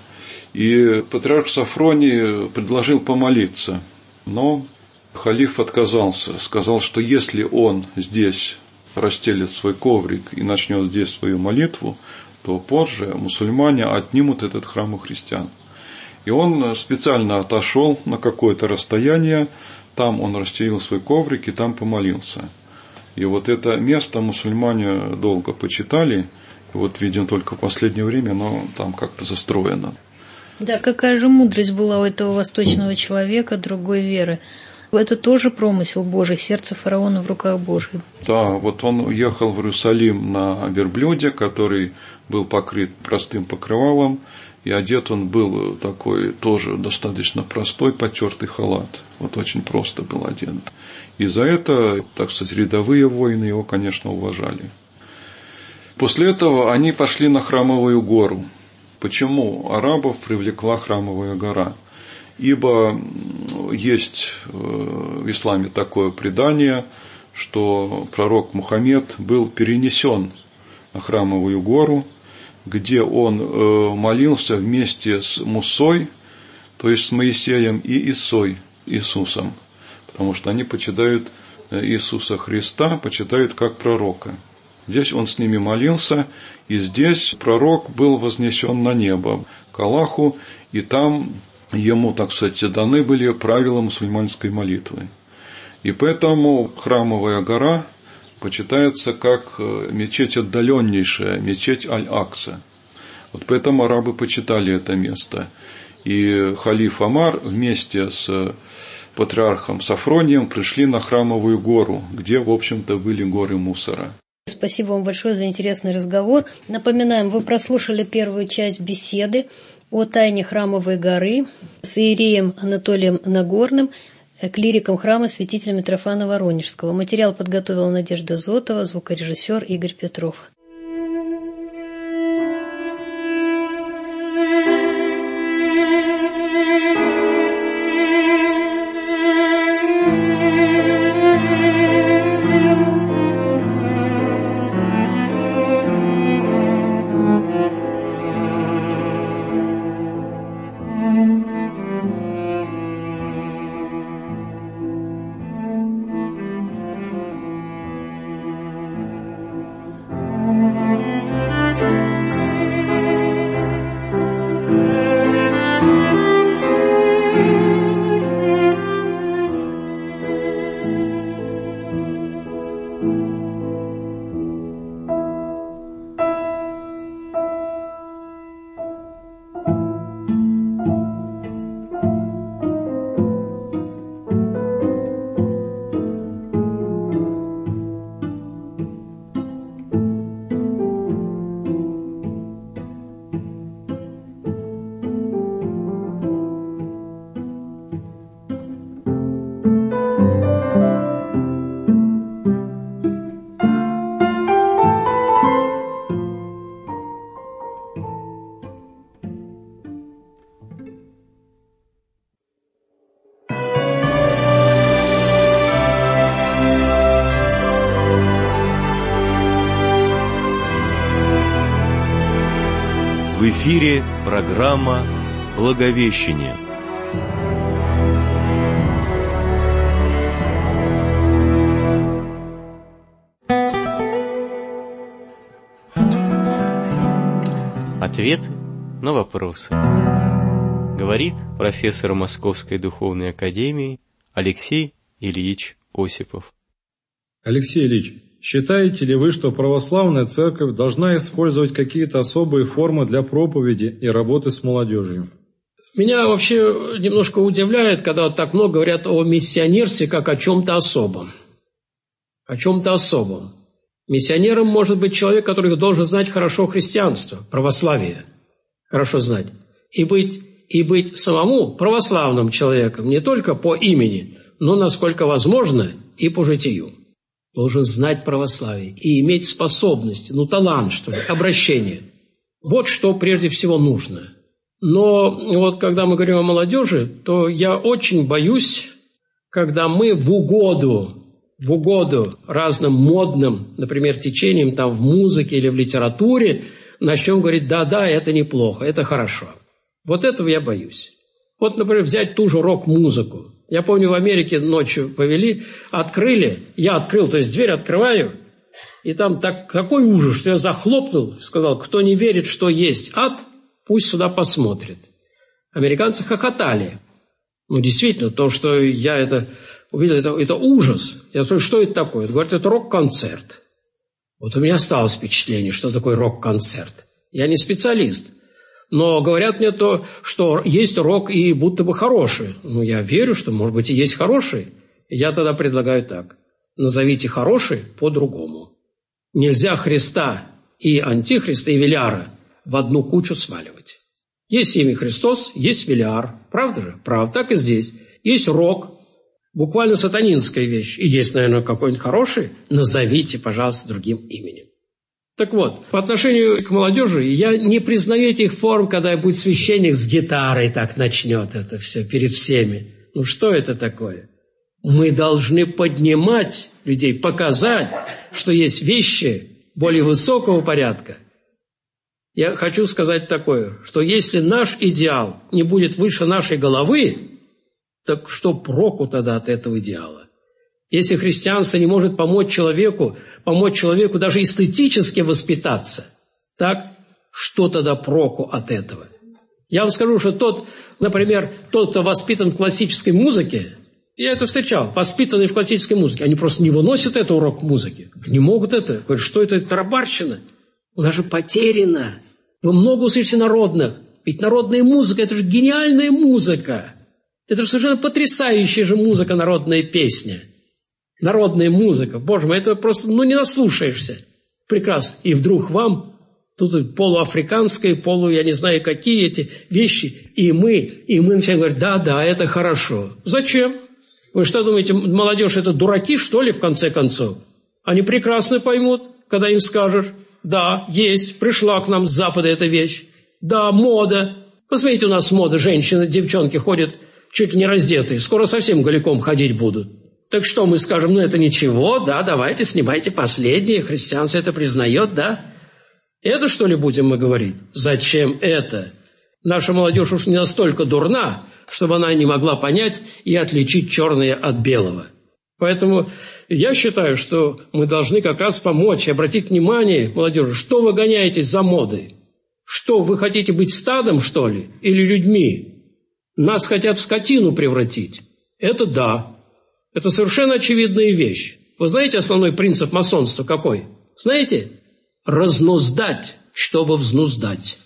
И патриарх Сафроний предложил помолиться, но халиф отказался, сказал, что если он здесь расстелит свой коврик и начнет здесь свою молитву, то позже мусульмане отнимут этот храм у христиан. И он специально отошел на какое-то расстояние, там он расстелил свой коврик и там помолился. И вот это место мусульмане долго почитали, и вот, видимо, только в последнее время оно там как-то застроено.
Да, какая же мудрость была у этого восточного человека другой веры. Это тоже промысел Божий, сердце фараона в руках Божьих.
Да, вот он уехал в Иерусалим на верблюде, который был покрыт простым покрывалом, и одет он был такой тоже достаточно простой, потертый халат. Вот очень просто был одет. И за это, так сказать, рядовые воины его, конечно, уважали. После этого они пошли на Храмовую гору. Почему арабов привлекла Храмовая гора? Ибо есть в исламе такое предание, что пророк Мухаммед был перенесен на Храмовую гору, где он молился вместе с Мусой, то есть с Моисеем, и Исой, Иисусом, потому что они почитают Иисуса Христа, почитают как пророка. Здесь он с ними молился, и здесь пророк был вознесен на небо к Аллаху, и там ему, так сказать, даны были правила мусульманской молитвы. И поэтому Храмовая гора почитается как мечеть отдаленнейшая, мечеть Аль-Акса. Вот поэтому арабы почитали это место. И халиф Омар вместе с патриархом Сафронием пришли на Храмовую гору, где, в общем-то, были горы мусора.
Спасибо вам большое за интересный разговор. Напоминаем, вы прослушали первую часть беседы о тайне Храмовой горы с иереем Анатолием Нагорным, клириком храма святителя Митрофана Воронежского. Материал подготовила Надежда Зотова, звукорежиссер Игорь Петров.
В эфире программа «Благовещение».
Ответы на вопросы. Говорит профессор Московской духовной академии Алексей Ильич Осипов.
Алексей Ильич, считаете ли вы, что православная церковь должна использовать какие-то особые формы для проповеди и работы с молодежью?
Меня вообще немножко удивляет, когда так много говорят о миссионерстве как о чем-то особом. О чем-то особом. Миссионером может быть человек, который должен знать хорошо христианство, православие. Хорошо знать. И быть, и быть самому православным человеком не только по имени, но, насколько возможно, и по житию. Должен знать православие и иметь способность, ну талант, что ли, обращение. Вот что прежде всего нужно. Но вот когда мы говорим о молодежи, то я очень боюсь, когда мы в угоду, в угоду разным модным, например, течениям там в музыке или в литературе, начнем говорить, да-да, это неплохо, это хорошо. Вот этого я боюсь. Вот, например, взять ту же рок-музыку. Я помню, в Америке ночью повели, открыли, я открыл, то есть дверь открываю, И там так, такой ужас, что я захлопнул, сказал, кто не верит, что есть ад, пусть сюда посмотрит. Американцы хохотали. Ну, действительно, то, что я это увидел, это, это ужас. Я спрашиваю, что это такое? Говорят, это рок-концерт. Вот у меня осталось впечатление, что такое рок-концерт. Я не специалист. Но говорят мне то, что есть рок и будто бы хороший. Ну, я верю, что, может быть, и есть хороший. Я тогда предлагаю так. Назовите хороший по-другому. Нельзя Христа и Антихриста, и Велиара в одну кучу сваливать. Есть имя Христос, есть Велиар. Правда же? Правда. Так и здесь. Есть рок. Буквально сатанинская вещь. И есть, наверное, какой-нибудь хороший. Назовите, пожалуйста, другим именем. Так вот, по отношению к молодежи, я не признаю этих форм, когда будет священник с гитарой так начнет это все перед всеми. Ну что это такое? Мы должны поднимать людей, показать, что есть вещи более высокого порядка. Я хочу сказать такое, что если наш идеал не будет выше нашей головы, так что проку тогда от этого идеала? Если христианство не может помочь человеку, помочь человеку даже эстетически воспитаться, так что тогда проку от этого? Я вам скажу, что тот, например, тот, кто воспитан в классической музыке, я это встречал, воспитанные в классической музыке, они просто не выносят это урок музыки, не могут это. Говорят, что это, это тарабарщина? У нас же потеряно. Вы много услышите народных, ведь народная музыка – это же гениальная музыка. Это же совершенно потрясающая же музыка, народная песня. Народная музыка, боже мой, это просто, ну, не наслушаешься. Прекрасно. И вдруг вам, тут полуафриканские, полу, я не знаю, какие эти вещи, и мы, и мы начинаем говорить, да, да, это хорошо. Зачем? Вы что думаете, молодежь это дураки, что ли, в конце концов? Они прекрасно поймут, когда им скажешь, да, есть, пришла к нам с Запада эта вещь. Да, мода. Посмотрите, у нас мода, женщины, девчонки ходят чуть ли не раздетые, скоро совсем голиком ходить будут. Так что мы скажем, ну это ничего, да, давайте снимайте последнее, христианство это признает, да? Это что ли будем мы говорить? Зачем это? Наша молодежь уж не настолько дурна, чтобы она не могла понять и отличить черное от белого. Поэтому я считаю, что мы должны как раз помочь и обратить внимание молодежи, что вы гоняетесь за модой? Что, вы хотите быть стадом, что ли, или людьми? Нас хотят в скотину превратить. Это да. Это совершенно очевидная вещь. Вы знаете основной принцип масонства какой? Знаете? Разнуздать, чтобы взнуздать.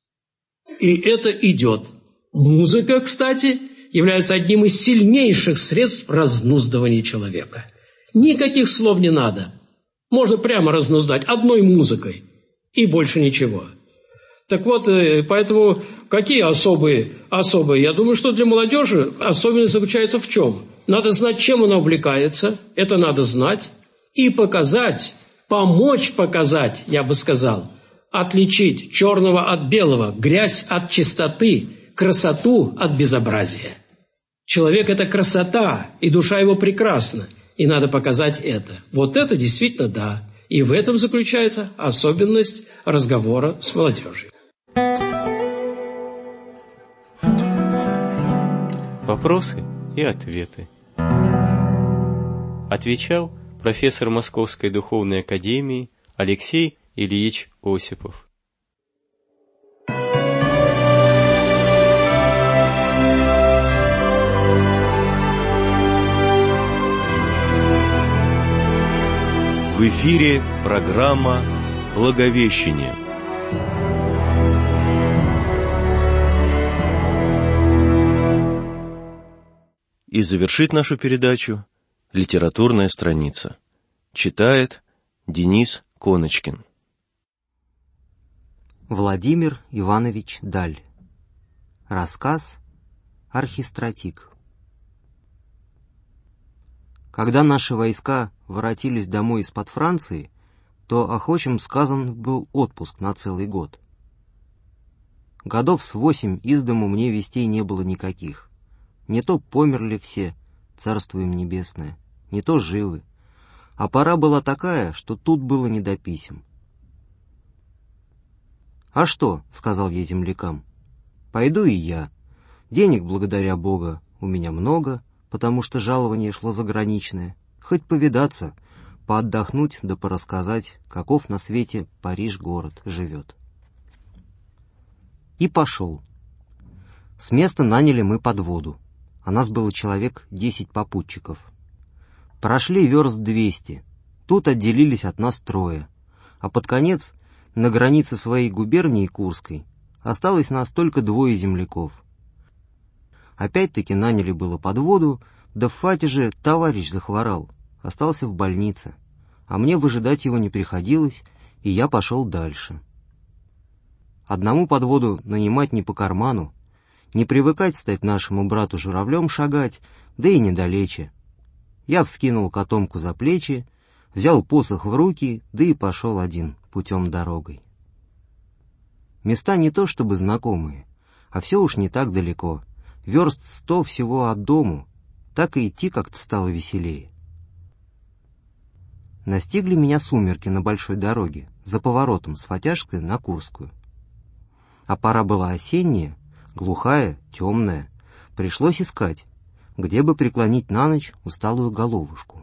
И это идет. Музыка, кстати, является одним из сильнейших средств разнуздывания человека. Никаких слов не надо. Можно прямо разнуздать одной музыкой. И больше ничего. Так вот, поэтому какие особые, особые? Я думаю, что для молодежи особенность заключается в чем? Надо знать, чем она увлекается, это надо знать, и показать, помочь показать, я бы сказал, отличить черного от белого, грязь от чистоты, красоту от безобразия. Человек – это красота, и душа его прекрасна, и надо показать это. Вот это действительно да, и в этом заключается особенность разговора с молодежью.
Вопросы и ответы. Отвечал профессор Московской духовной академии Алексей Ильич Осипов.
В эфире программа «Благовещение». И завершит нашу передачу литературная страница. Читает Денис Коночкин.
Владимир Иванович Даль. Рассказ «Архистратик». Когда наши войска воротились домой из-под Франции, то охочим сказан был отпуск на целый год. Годов с восемь из дому мне вестей не было никаких. Не то померли все, царство им небесное, не то живы. А пора была такая, что тут было не до писем. «А что?» — сказал я землякам. «Пойду и я. Денег, благодаря Бога, у меня много, потому что жалование шло заграничное. Хоть повидаться, поотдохнуть да порассказать, каков на свете Париж город живет. И пошел. С места наняли мы подводу, а нас было человек десять попутчиков. Прошли верст двести, тут отделились от нас трое, а под конец, на границе своей губернии Курской, осталось нас только двое земляков. Опять-таки наняли было подводу, да в фате же товарищ захворал, остался в больнице, а мне выжидать его не приходилось, и я пошел дальше. Одному подводу нанимать не по карману, не привыкать стать нашему брату журавлем шагать, да и недалече. Я вскинул котомку за плечи, взял посох в руки, да и пошел один путем дорогой. Места не то чтобы знакомые, а все уж не так далеко, верст сто всего от дому, так и идти как-то стало веселее. Настигли меня сумерки на большой дороге, за поворотом с Фатяжской на Курскую. А пора была осенняя, глухая, темная, пришлось искать, где бы преклонить на ночь усталую головушку.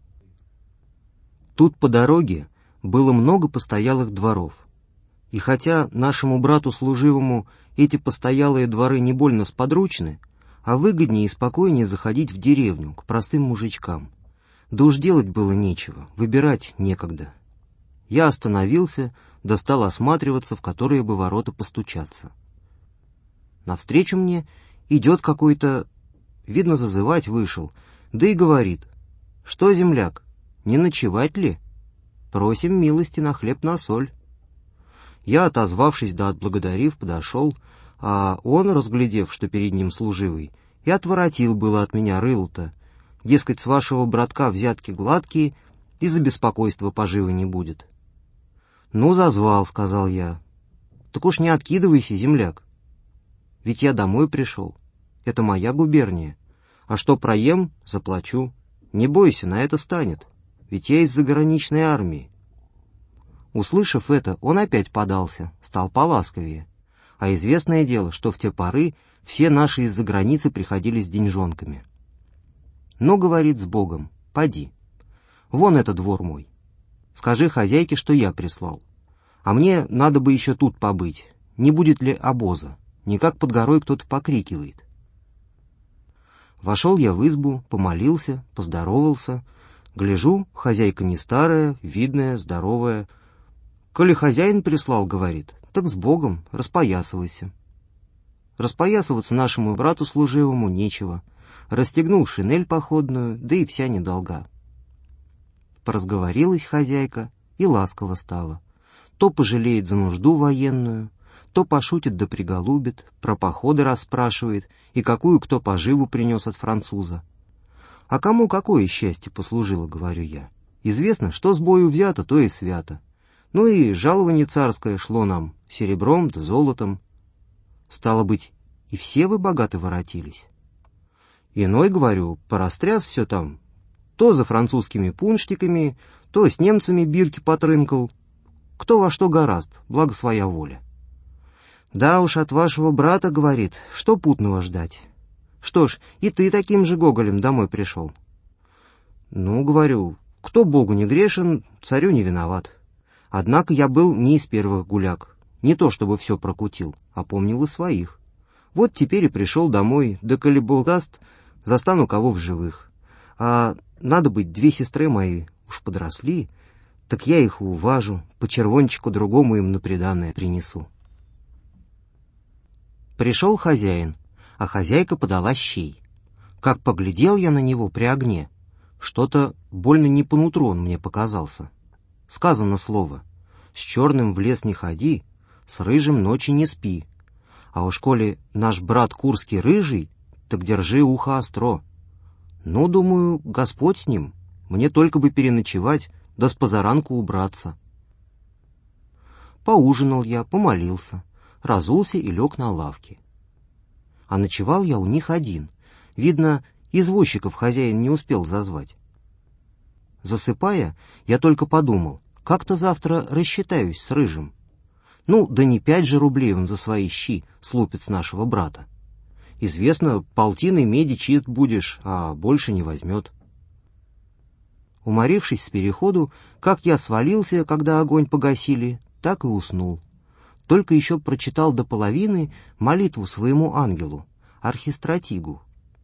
Тут по дороге было много постоялых дворов, и хотя нашему брату служивому эти постоялые дворы не больно сподручны, а выгоднее и спокойнее заходить в деревню к простым мужичкам, да уж делать было нечего, выбирать некогда. Я остановился, да стал осматриваться, в которые бы ворота постучаться. Навстречу мне идет какой-то, видно, зазывать вышел, да и говорит: «Что, земляк, не ночевать ли? Просим милости на хлеб на соль». Я, отозвавшись да отблагодарив, подошел, а он, разглядев, что перед ним служивый, и отворотил было от меня рыло-то, дескать, с вашего братка взятки гладкие, и за беспокойство поживы не будет. «Ну, зазвал», — сказал я. «Так уж не откидывайся, земляк. Ведь я домой пришел. Это моя губерния. А что проем, заплачу. Не бойся, на это станет. Ведь я из заграничной армии». Услышав это, он опять подался, стал поласковее. А известное дело, что в те поры все наши из-за границы приходили с деньжонками. «Ну, — говорит, — с Богом, поди. Вон это двор мой. Скажи хозяйке, что я прислал. А мне надо бы еще тут побыть. Не будет ли обоза? Никак под горой кто-то покрикивает». Вошел я в избу, помолился, поздоровался. Гляжу, хозяйка не старая, видная, здоровая. «Коли хозяин прислал, — говорит, — так с Богом, распоясывайся». Распоясываться нашему брату служивому нечего. Расстегнул шинель походную, да и вся недолга. Поразговорилась хозяйка и ласково стала. То пожалеет за нужду военную, то пошутит да приголубит, про походы расспрашивает и какую кто поживу принес от француза. «А кому какое счастье послужило, — говорю я. Известно, что с бою взято, то и свято. Ну и жалование царское шло нам серебром да золотом. Стало быть, и все вы богаты воротились». Иной, говорю, порастряс все там, то за французскими пунштиками, то с немцами бирки потрынкал. Кто во что гораст, благо своя воля. «Да уж, от вашего брата, — говорит, — что путного ждать? Что ж, и ты таким же гоголем домой пришел». «Ну, — говорю, — кто Богу не грешен, царю не виноват. Однако я был не из первых гуляк, не то чтобы все прокутил, а помнил и своих. Вот теперь и пришел домой, да коли Бог даст, застану кого в живых. А надо быть, две сестры мои уж подросли, так я их уважу, по червончику другому им на приданое принесу». Пришел хозяин, а хозяйка подала щей. Как поглядел я на него при огне, что-то больно не по нутру он мне показался. Сказано слово: «С черным в лес не ходи, с рыжим ночи не спи. А уж коли наш брат Курский рыжий, так держи ухо остро». Ну, думаю, Господь с ним, мне только бы переночевать, да с позаранку убраться. Поужинал я, помолился, разулся и лег на лавке. А ночевал я у них один. Видно, извозчиков хозяин не успел зазвать. Засыпая, я только подумал, как-то завтра рассчитаюсь с рыжим. Ну, да не пять же рублей он за свои щи слупит с нашего брата. Известно, полтиной меди чист будешь, а больше не возьмет. Уморившись с переходу, как я свалился, когда огонь погасили, так и уснул. Только еще прочитал до половины молитву своему ангелу, архистратигу.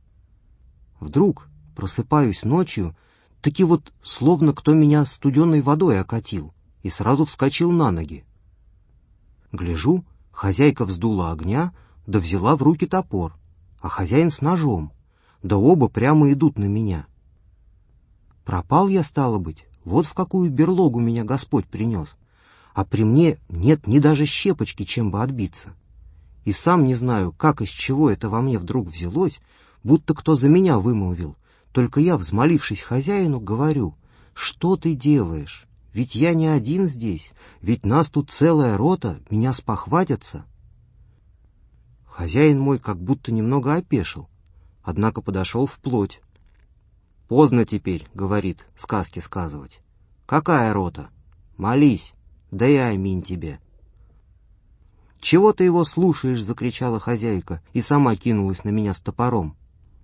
Вдруг просыпаюсь ночью, таки вот словно кто меня студеной водой окатил, и сразу вскочил на ноги. Гляжу, хозяйка вздула огня, да взяла в руки топор, а хозяин с ножом, да оба прямо идут на меня. Пропал я, стало быть, вот в какую берлогу меня Господь принес, а при мне нет ни даже щепочки, чем бы отбиться. И сам не знаю, как из чего это во мне вдруг взялось, будто кто за меня вымолвил. Только я, взмолившись хозяину, говорю: «Что ты делаешь? Ведь я не один здесь, ведь нас тут целая рота, меня спохватятся». Хозяин мой как будто немного опешил, однако подошел вплоть. «Поздно теперь, — говорит, — сказки сказывать. Какая рота? Молись, да и аминь тебе». «Чего ты его слушаешь?» — закричала хозяйка и сама кинулась на меня с топором.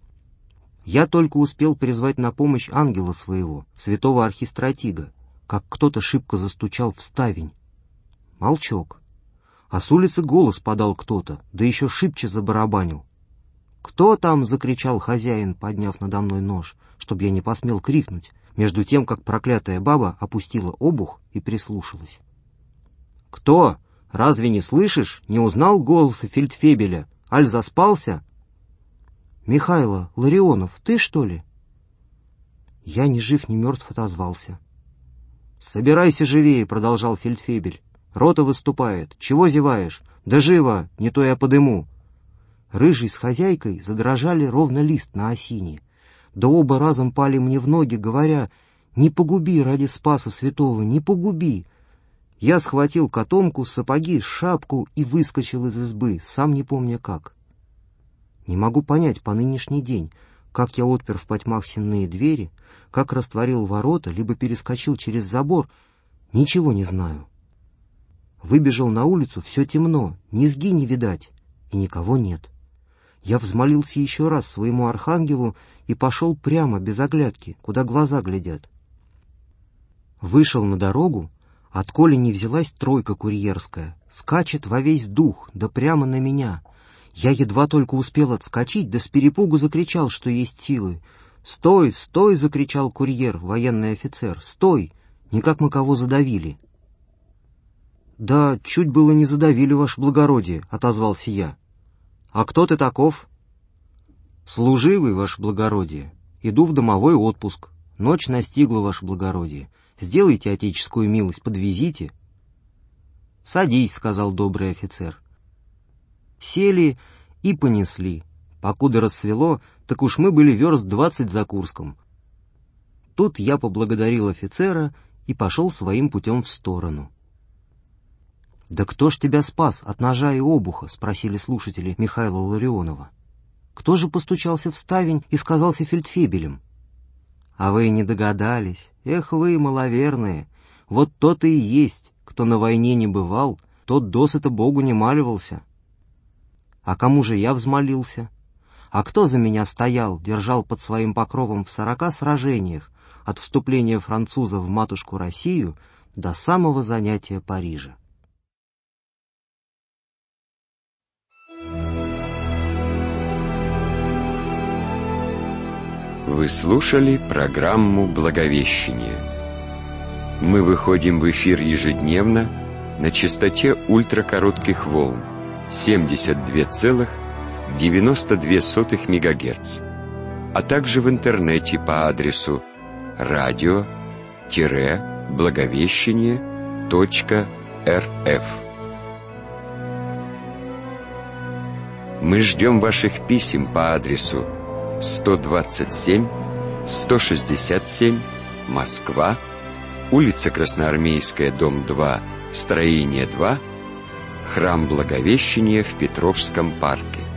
Я только успел призвать на помощь ангела своего, святого архистратига, как кто-то шибко застучал в ставень. Молчок. А с улицы голос подал кто-то, да еще шибче забарабанил. «Кто там?» — закричал хозяин, подняв надо мной нож, чтоб я не посмел крикнуть, между тем, как проклятая баба опустила обух и прислушалась. «Кто? Разве не слышишь? Не узнал голоса фельдфебеля? Аль заспался?» «Михайло Ларионов, ты, что ли?» Я ни жив, ни мертв отозвался. «Собирайся живее», — продолжал фельдфебель. «Рота выступает. Чего зеваешь? Да живо, не то я подыму». Рыжий с хозяйкой задрожали ровно лист на осине. Да оба разом пали мне в ноги, говоря: «Не погуби ради Спаса Святого, не погуби». Я схватил котомку, сапоги, шапку и выскочил из избы, сам не помня как. Не могу понять по нынешний день, как я отпер в потьмах сенные двери, как растворил ворота, либо перескочил через забор, ничего не знаю. Выбежал на улицу, все темно, низги не видать, и никого нет. Я взмолился еще раз своему архангелу и пошел прямо, без оглядки, куда глаза глядят. Вышел на дорогу, отколе не взялась тройка курьерская, скачет во весь дух, да прямо на меня. Я едва только успел отскочить, да с перепугу закричал, что есть силы. «Стой, стой!» — закричал курьер, военный офицер. «Стой! Никак мы кого задавили». «Да, чуть было не задавили, ваше благородие», — отозвался я. «А кто ты таков?» «Служивый, ваше благородие. Иду в домовой отпуск. Ночь настигла, ваше благородие. Сделайте отеческую милость, подвезите». «Садись», — сказал добрый офицер. Сели и понесли. Покуда рассвело, так уж мы были верст двадцать за Курском. Тут я поблагодарил офицера и пошел своим путем в сторону. «Да кто ж тебя спас от ножа и обуха?» — спросили слушатели Михаила Ларионова. «Кто же постучался в ставень и сказался фельдфебелем?» «А вы не догадались? Эх вы, маловерные! Вот тот и есть, кто на войне не бывал, тот досыта Богу не маливался». «А кому же я взмолился? А кто за меня стоял, держал под своим покровом в сорока сражениях, от вступления французов в матушку Россию до самого занятия Парижа?»
Вы слушали программу «Благовещение». Мы выходим в эфир ежедневно на частоте ультракоротких волн семьдесят два целых девяносто две сотых мегагерц, а также в интернете по адресу радио-благовещение точка рф. Мы ждем ваших писем по адресу сто двадцать семь сто шестьдесят семь, Москва, улица Красноармейская, дом два, строение два, Храм Благовещения в Петровском парке.